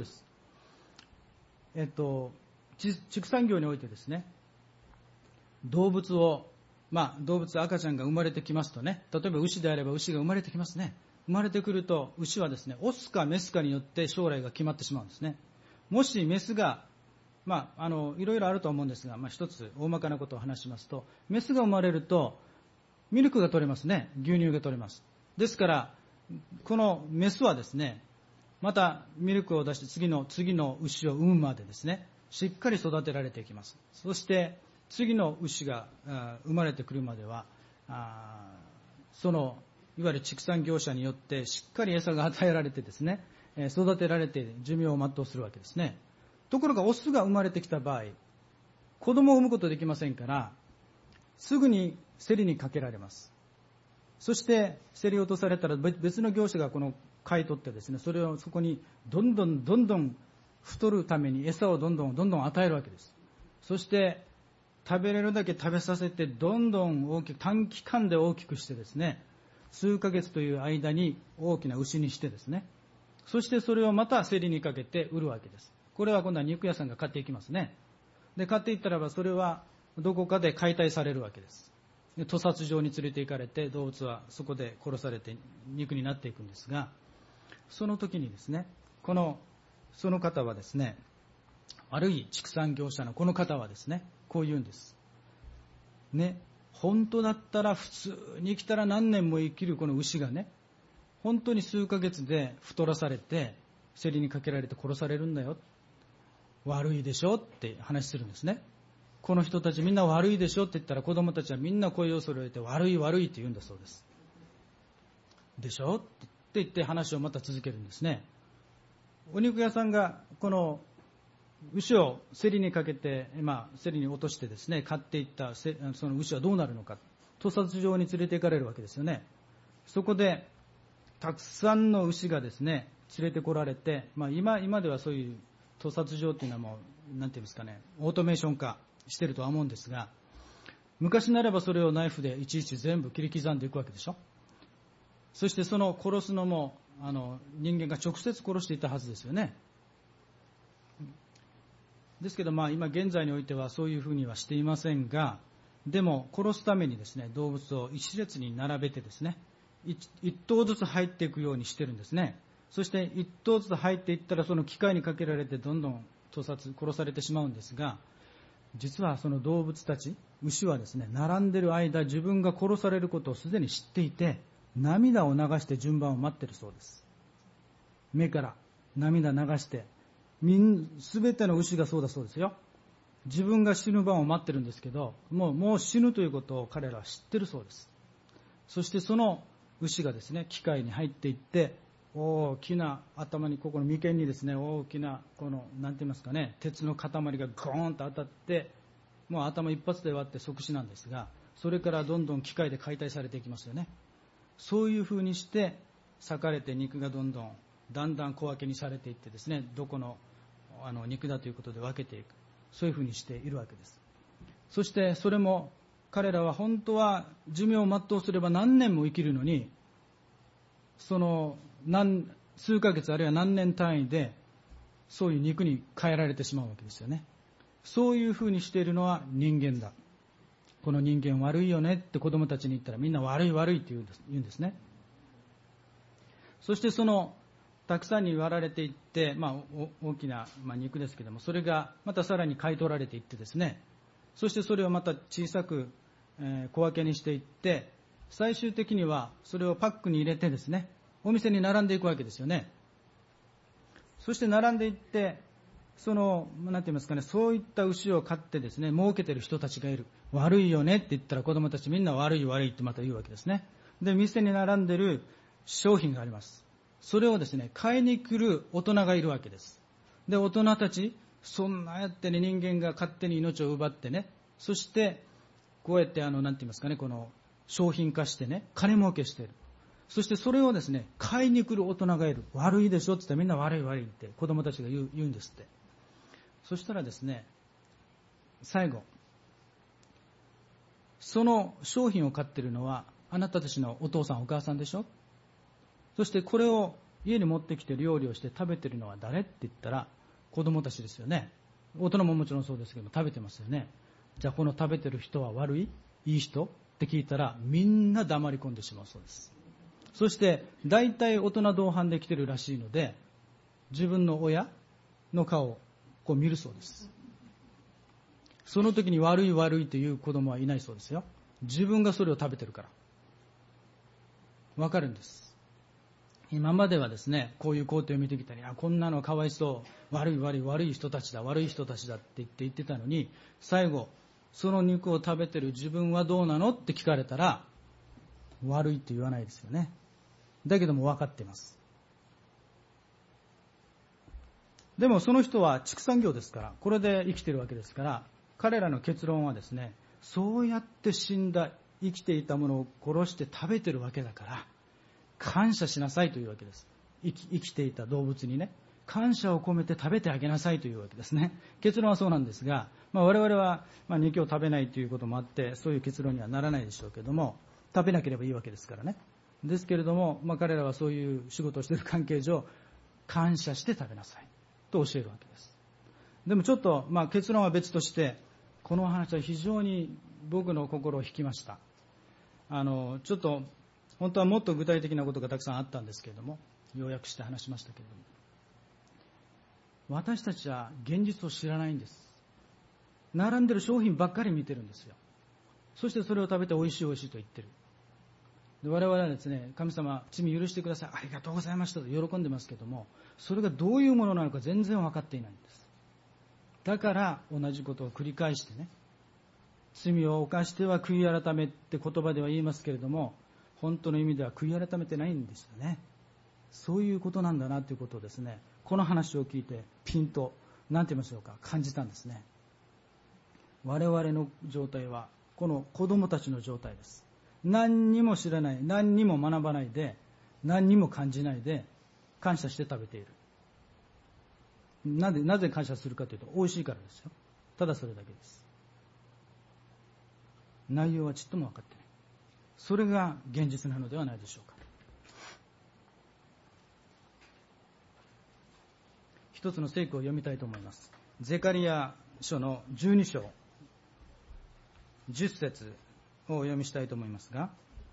畜産業においてですね、動物を、動物赤ちゃんが生まれてきますとね、例えば牛であれば牛が生まれてきますね。生まれてくると牛はですね、オスかメスかによって将来が決まってしまうんですね。もしメスが、いろいろあると思うんですが、一つ大まかなことを話しますと、メスが生まれるとミルクが取れますね。牛乳が取れます。ですから、このメスはですね、またミルクを出して次の牛を産むまでですね、しっかり育てられていきます。そして次の牛が生まれてくるまでは、そのいわゆる畜産業者によってしっかり餌が与えられてですね、育てられて寿命を全うするわけですね。ところがオスが生まれてきた場合、子供を産むことできませんから、すぐに競りにかけられます。そして競り落とされたら別の業者が買い取ってですね、それをそこにどんどん太るために餌をどんどん与えるわけです。そして食べれるだけ食べさせてどんどん短期間で大きくしてですね、数ヶ月という間に大きな牛にしてですね、そしてそれをまた競りにかけて売るわけです。これは今度は肉屋さんが買っていきますね。で、買っていったらばそれはどこかで解体されるわけです。で、屠殺場に連れて行かれて動物はそこで殺されて肉になっていくんですが、その時にですね、その方はですね、あるい畜産業者のこの方はですね、こう言うんです。ね、本当だったら普通に生きたら何年も生きるこの牛がね、本当に数ヶ月で太らされて競りにかけられて殺されるんだよ。悪いでしょって話するんですね。この人たちみんな悪いでしょって言ったら子供たちはみんな声を揃えて悪い悪いって言うんだそうです。でしょって言って話をまた続けるんですね。お肉屋さんがこの牛を競りにかけて、競りに落としてですね、買っていったその牛はどうなるのか。屠殺場に連れて行かれるわけですよね。そこでたくさんの牛がですね、連れてこられて、今ではそういう屠殺場っていうのはもう、なんていうんですかね、オートメーション化してるとは思うんですが、昔ならばそれをナイフでいちいち全部切り刻んでいくわけでしょ。そしてその殺すのも、人間が直接殺していたはずですよね。ですけど今現在においてはそういうふうにはしていませんが、でも殺すためにですね、動物を一列に並べてですね、一頭ずつ入っていくようにしてるんですね。そして一頭ずつ入っていったらその機械にかけられてどんどん殺されてしまうんですが、実はその動物たち、牛はですね、並んでる間自分が殺されることをすでに知っていて、涙を流して順番を待っているそうです。目から涙流して、すべての牛がそうだそうですよ。自分が死ぬ番を待ってるんですけど、もう死ぬということを彼らは知ってるそうです。そしてその牛がですね、機械に入っていって、大きな頭に、ここの眉間にですね、大きななんて言いますかね、鉄の塊がゴーンと当たって、もう頭一発で割って即死なんですが、それからどんどん機械で解体されていきますよね。そういうふうにして裂かれて肉がだんだん小分けにされていってですね、どこの肉だということで分けていく、そういうふうにしているわけです。そしてそれも彼らは本当は寿命を全うすれば何年も生きるのに、数ヶ月あるいは何年単位でそういう肉に変えられてしまうわけですよね。そういうふうにしているのは人間だ。この人間悪いよねって子供たちに言ったらみんな悪い悪いって言うんですね。そしてたくさんに割られていって、大きな、肉ですけども、それがまたさらに買い取られていってですね、そしてそれをまた小さく、小分けにしていって、最終的にはそれをパックに入れてですね、お店に並んでいくわけですよね。そして並んでいって、なんて言いますかね、そういった牛を飼ってですね、儲けてる人たちがいる。悪いよねって言ったら子供たちみんな悪い悪いってまた言うわけですね。で、店に並んでる商品があります。それをですね、買いに来る大人がいるわけです。で、大人たち、そんなやってね、人間が勝手に命を奪ってね、そして、こうやってなんて言いますかね、商品化してね、金儲けしている。そしてそれをですね、買いに来る大人がいる。悪いでしょって言ったらみんな悪い悪いって子供たちが言うんですって。そしたらですね、最後、その商品を買っているのはあなたたちのお父さんお母さんでしょ。そしてこれを家に持ってきて料理をして食べてるのは誰って言ったら子供たちですよね。大人ももちろんそうですけども食べてますよね。じゃあこの食べてる人は悪い？いい人？って聞いたらみんな黙り込んでしまうそうです。そして大体大人同伴で来てるらしいので、自分の親の顔をこう見るそうです。その時に悪い悪いという子供はいないそうですよ。自分がそれを食べてるからわかるんです。今まではですね、こういう工程を見てきたり、こんなのかわいそう、悪い人たちだって言ってたのに、最後その肉を食べてる自分はどうなのって聞かれたら悪いって言わないですよね。だけども分かっています。でもその人は畜産業ですから、これで生きているわけですから、彼らの結論はですね、そうやって死んだ生きていたものを殺して食べてるわけだから感謝しなさいというわけです。生きていた動物にね、感謝を込めて食べてあげなさいというわけですね。結論はそうなんですが、我々は肉を食べないということもあってそういう結論にはならないでしょうけども、食べなければいいわけですからね。ですけれども、彼らはそういう仕事をしている関係上感謝して食べなさいと教えるわけです。でもちょっと、結論は別として、この話は非常に僕の心を引きました。ちょっと本当はもっと具体的なことがたくさんあったんですけれども、要約して話しましたけれども、私たちは現実を知らないんです。並んでる商品ばっかり見てるんですよ。そしてそれを食べて美味しい美味しいと言ってる。で我々はですね、神様罪許してください、ありがとうございましたと喜んでますけども、それがどういうものなのか全然分かっていないんです。だから同じことを繰り返してね、罪を犯しては悔い改めって言葉では言いますけれども、本当の意味では悔い改めてないんですよね。そういうことなんだなということをですね、この話を聞いてピンと何て言いましょうか、感じたんですね。我々の状態はこの子供たちの状態です。何にも知らない、何にも学ばないで、何にも感じないで感謝して食べている。なぜ感謝するかというと、美味しいからですよ。ただそれだけです。内容はちっとも分かってない。それが現実なのではないでしょうか。一つの聖句を読みたいと思います。ゼカリヤ書の12章10節をお読みしたいと思いますが、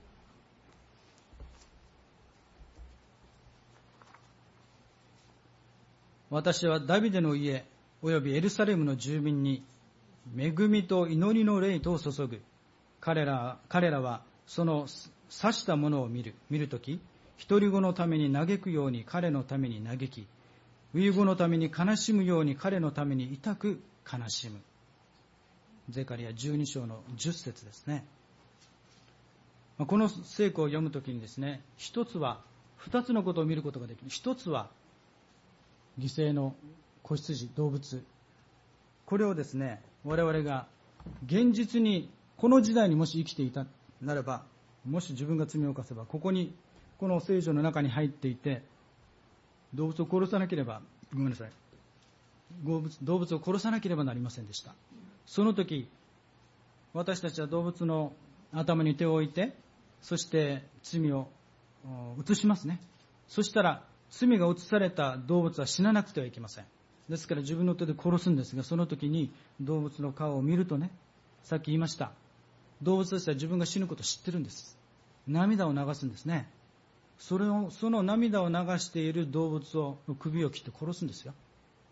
私はダビデの家およびエルサレムの住民に恵みと祈りの霊とを注ぐ。彼らはその刺したものを見るとき、独り子のために嘆くように彼のために嘆き、初子のために悲しむように彼のために痛く悲しむ。ゼカリヤ12章の10節ですね。この聖句を読むときにですね、二つのことを見ることができる。一つは犠牲の子羊、動物、これをですね、我々が現実にこの時代にもし生きていたならば、もし自分が罪を犯せば、この聖書の中に入っていて、動物を殺さなければなりませんでした。その時、私たちは動物の頭に手を置いて、そして罪を移しますね。そしたら罪が移された動物は死ななくてはいけません。ですから自分の手で殺すんですが、その時に動物の顔を見るとね、さっき言いました、動物たちは自分が死ぬことを知ってるんです。涙を流すんですね。その涙を流している動物の首を切って殺すんですよ。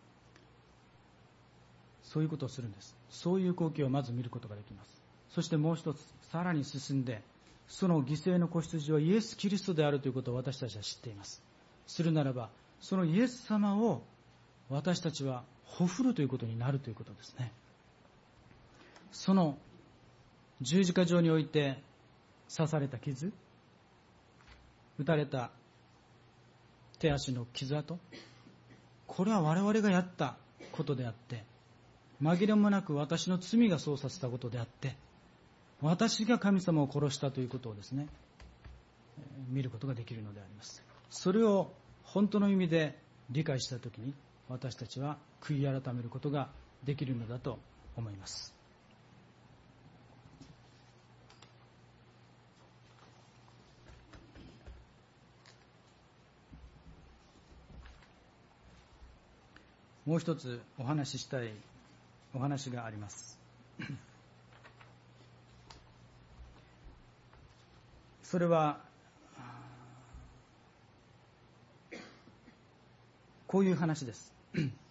そういうことをするんです。そういう光景をまず見ることができます。そしてもう一つ、さらに進んで、その犠牲の子羊はイエス・キリストであるということを私たちは知っています。するならば、そのイエス様を私たちはほふるということになるということですね。その十字架上において刺された傷、打たれた手足の傷跡、これは我々がやったことであって、紛れもなく私の罪がそうさせたことであって、私が神様を殺したということをですね、見ることができるのであります。それを本当の意味で理解したときに、私たちは悔い改めることができるのだと思います。 もう一つお話ししたいお話があります。それはこういう話です。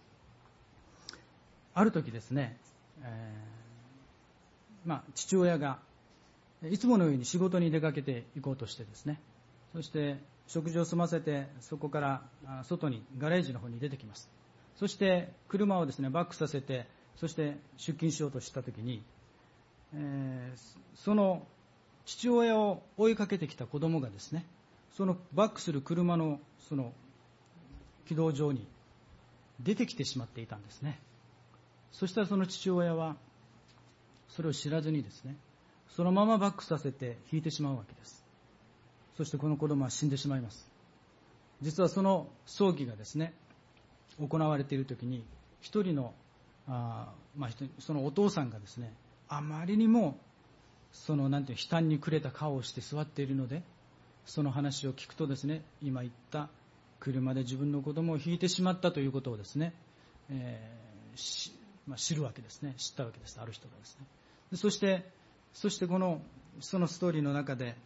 ある時ですね、父親がいつものように仕事に出かけて行こうとしてですね、そして食事を済ませてそこから外にガレージの方に出てきます。そして車をですねバックさせて、そして出勤しようとした時に、その父親を追いかけてきた子供がですね、そのバックする車のその軌道上に出てきてしまっていたんですね。そしたらその父親はそれを知らずにですね、そのままバックさせて引いてしまうわけです。そしてこの子供は死んでしまいます。実はその葬儀がですね行われている時に、一人のそのお父さんがですね、あまりにもその悲嘆に暮れた顔をして座っているので、その話を聞くとですね、今言った車で自分の子供を引いてしまったということをですね、知るわけですね。知ったわけです。ある人がですね。そしてそのストーリーの中で、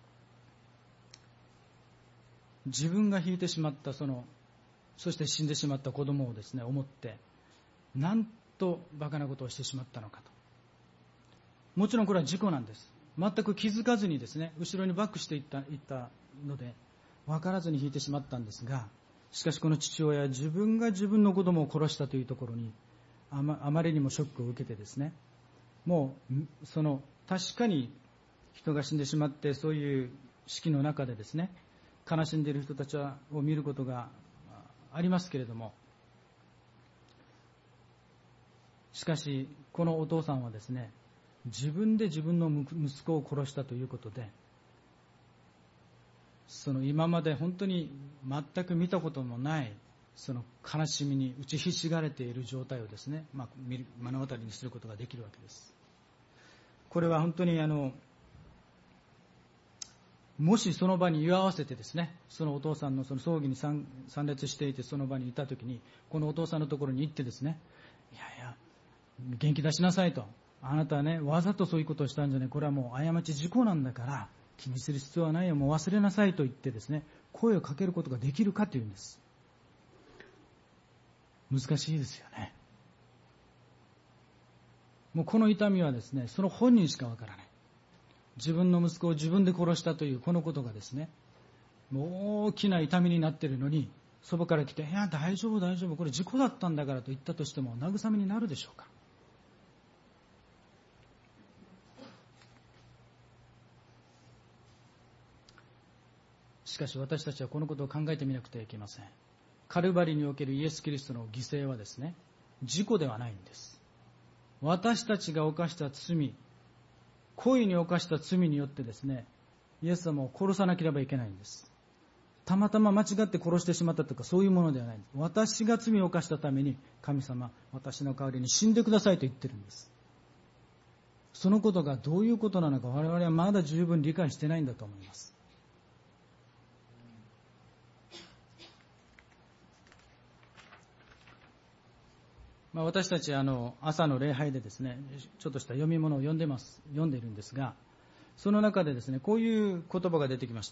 自分が引いてしまったそして死んでしまった子供をですね思って、なんとバカなことをしてしまったのかと。もちろんこれは事故なんです。全く気づかずにですね後ろにバックしていったので分からずに引いてしまったんですが、しかしこの父親は自分が自分の子供を殺したというところにあまりにもショックを受けてですね、もう確かに人が死んでしまって、そういう式の中でですね悲しんでいる人たちを見ることがありますけれども、しかしこのお父さんはですね、自分で自分の息子を殺したということで、今まで本当に全く見たこともない悲しみに打ちひしがれている状態をですね、目の当たりにすることができるわけです。これは本当にもしその場に居合わせてですね、そのお父さんのその葬儀に参列していて、その場にいたときにこのお父さんのところに行ってですね、いや元気出しなさいと、あなたはねわざとそういうことをしたんじゃない、これはもう過ち事故なんだから気にする必要はないよ、もう忘れなさいと言ってですね声をかけることができるかというんです。難しいですよね。もうこの痛みはですねその本人しかわからない。自分の息子を自分で殺したというこのことがですね、もう大きな痛みになっているのに、そばから来て、いや大丈夫、これ事故だったんだからと言ったとしても慰めになるでしょうか。しかし私たちはこのことを考えてみなくてはいけません。カルバリにおけるイエス・キリストの犠牲はですね、事故ではないんです。私たちが犯した罪、故意に犯した罪によってですね、イエス様を殺さなければいけないんです。たまたま間違って殺してしまったとかそういうものではないんです。私が罪を犯したために神様、私の代わりに死んでくださいと言ってるんです。そのことがどういうことなのか我々はまだ十分理解してないんだと思います。私たち朝の礼拝でですねちょっとした読み物を読んでいるんですが、その中でですねこういう言葉が出てきました。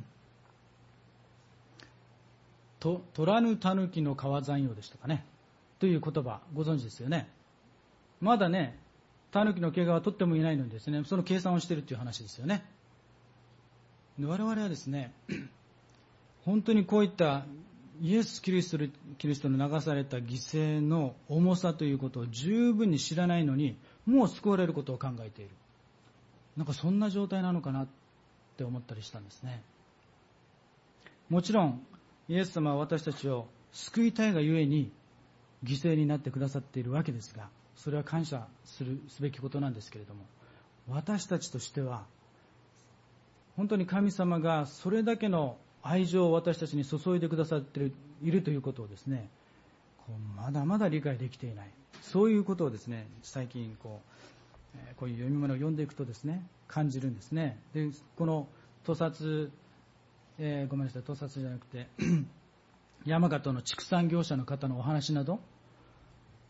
取らぬ狸の川山用でしたかねという言葉ご存知ですよね。まだね狸の毛皮は取ってもいないのにですねその計算をしているという話ですよね。で我々はですね本当にこういったイエス・キリストの流された犠牲の重さということを十分に知らないのに、もう救われることを考えている。なんかそんな状態なのかなって思ったりしたんですね。もちろんイエス様は私たちを救いたいがゆえに犠牲になってくださっているわけですが、それは感謝すべきことなんですけれども、私たちとしては本当に神様がそれだけの愛情を私たちに注いでくださっているということをですね、まだまだ理解できていない。そういうことをですね、最近こういう読み物を読んでいくとですね、感じるんですね。で、この屠殺じゃなくて山形の畜産業者の方のお話など、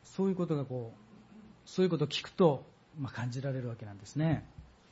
そういうことを聞くと、感じられるわけなんですね。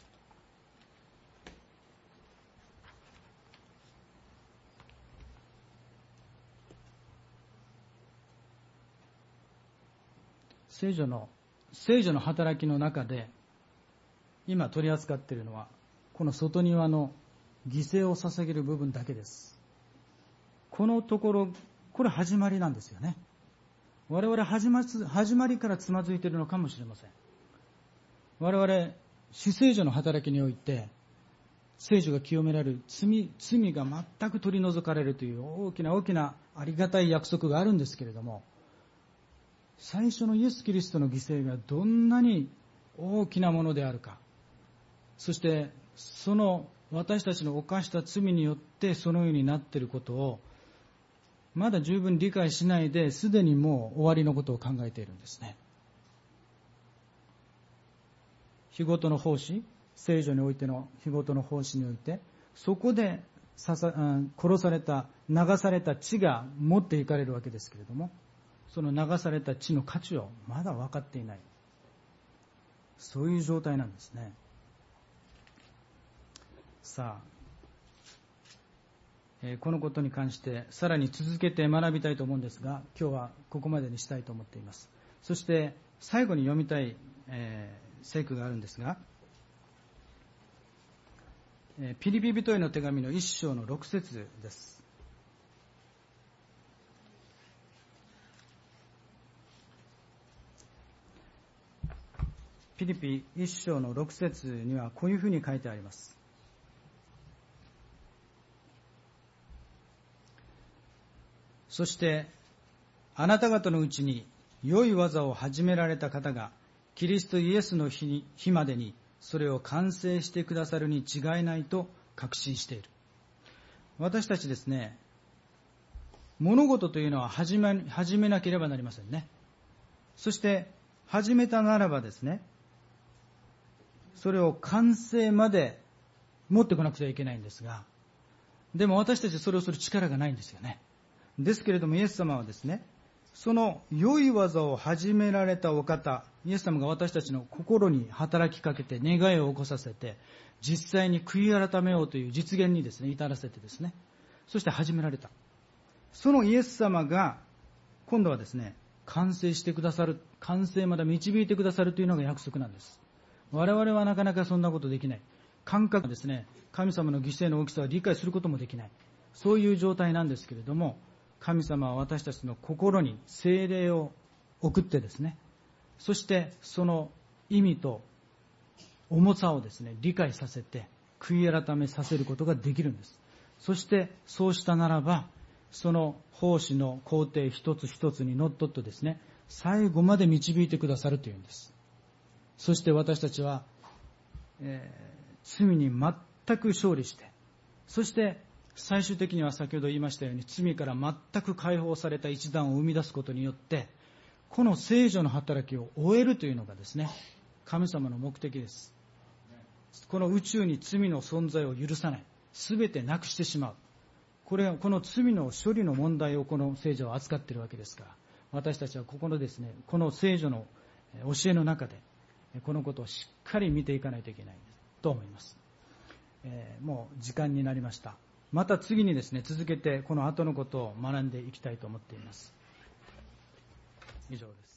聖女の働きの中で今取り扱っているのはこの外庭の犠牲を捧げる部分だけです。このところ、これ始まりなんですよね。我々始まりからつまずいているのかもしれません。我々至聖女の働きにおいて聖女が清められる、罪が全く取り除かれるという大きなありがたい約束があるんですけれども、最初のイエス・キリストの犠牲がどんなに大きなものであるか、そしてその私たちの犯した罪によってそのようになっていることをまだ十分理解しないで、すでにもう終わりのことを考えているんですね。日ごとの奉仕、聖女においての日ごとの奉仕において、そこで殺された、流された血が持っていかれるわけですけれども、その流された血の価値をまだ分かっていない、そういう状態なんですね。さあ、このことに関してさらに続けて学びたいと思うんですが、今日はここまでにしたいと思っています。そして最後に読みたい、聖句があるんですが、ピリピ人への手紙の1章の6節です。ピリピ1章の6節にはこういうふうに書いてあります。そしてあなた方のうちに良い技を始められた方がキリストイエスの日までにそれを完成してくださるに違いないと確信している。私たちですね、物事というのは始めなければなりませんね。そして始めたならばですね、それを完成まで持ってこなくてはいけないんですが、でも私たちそれをする力がないんですよね。ですけれどもイエス様はですね、その良い技を始められたお方、イエス様が私たちの心に働きかけて願いを起こさせて、実際に悔い改めようという実現にですね、至らせてですね、そして始められた。そのイエス様が今度はですね、完成してくださる、完成まで導いてくださるというのが約束なんです。我々はなかなかそんなことできない。感覚ですね、神様の犠牲の大きさを理解することもできない。そういう状態なんですけれども、神様は私たちの心に聖霊を送ってですね、そしてその意味と重さをですね、理解させて悔い改めさせることができるんです。そしてそうしたならば、その奉仕の工程一つ一つにのっとってですね、最後まで導いてくださるというんです。そして私たちは、罪に全く勝利して、そして最終的には先ほど言いましたように罪から全く解放された一団を生み出すことによって、この聖女の働きを終えるというのがですね、神様の目的です。この宇宙に罪の存在を許さない、すべてなくしてしまう、この罪の処理の問題をこの聖女は扱っているわけですから、私たちはここのですね、この聖女の教えの中でこのことをしっかり見ていかないといけないと思います。もう時間になりました。また次にですね、続けてこの後のことを学んでいきたいと思っています。以上です。